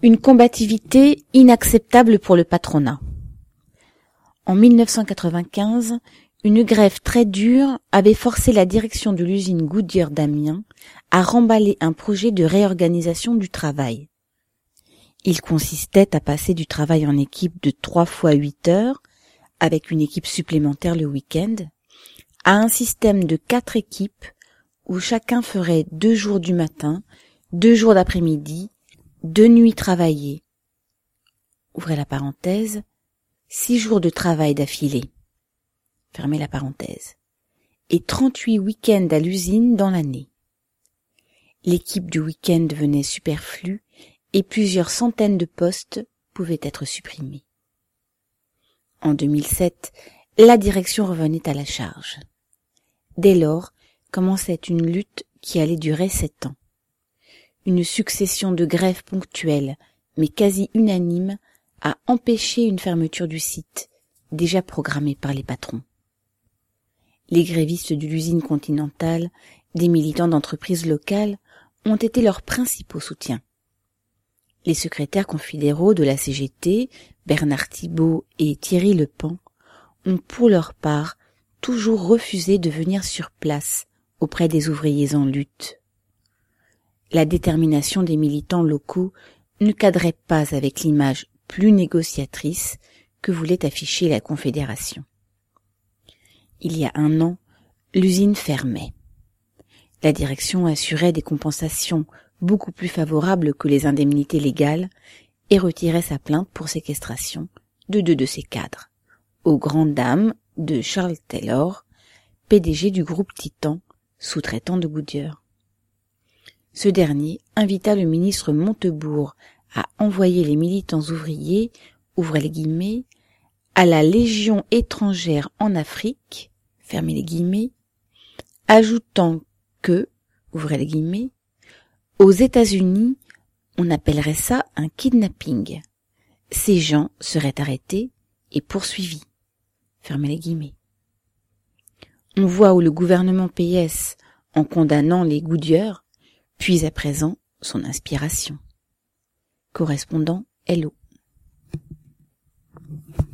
Une combativité inacceptable pour le patronat. En 1995, une grève très dure avait forcé la direction de l'usine Goodyear d'Amiens à remballer un projet de réorganisation du travail. Il consistait à passer du travail en équipe de 3 fois 8 heures, avec une équipe supplémentaire le week-end, à un système de 4 équipes où chacun ferait 2 jours du matin, 2 jours d'après-midi, 2 nuits travaillées. Ouvrez la parenthèse, 6 jours de travail d'affilée. Fermez la parenthèse. Et 38 week-ends à l'usine dans l'année. L'équipe du week-end devenait superflue et plusieurs centaines de postes pouvaient être supprimés. En 2007, la direction revenait à la charge. Dès lors, commençait une lutte qui allait durer 7 ans. Une succession de grèves ponctuelles, mais quasi unanimes, a empêché une fermeture du site, déjà programmée par les patrons. Les grévistes de l'usine Continentale, des militants d'entreprises locales, ont été leurs principaux soutiens. Les secrétaires confédéraux de la CGT, Bernard Thibault et Thierry Lepan, ont pour leur part toujours refusé de venir sur place auprès des ouvriers en lutte. La détermination des militants locaux ne cadrait pas avec l'image plus négociatrice que voulait afficher la Confédération. Il y a 1 an, l'usine fermait. La direction assurait des compensations beaucoup plus favorables que les indemnités légales et retirait sa plainte pour séquestration de 2 de ses cadres, aux grandes dames de Charles Taylor, PDG du groupe Titan, sous-traitant de Goodyear. Ce dernier invita le ministre Montebourg à envoyer les militants ouvriers, ouvrez les guillemets, à la Légion étrangère en Afrique, fermez les guillemets, ajoutant que, ouvrez les guillemets, aux États-Unis, on appellerait ça un kidnapping. Ces gens seraient arrêtés et poursuivis, fermez les guillemets. On voit où le gouvernement PS, en condamnant les Goodyear, puise à présent son inspiration. Correspondant Hello.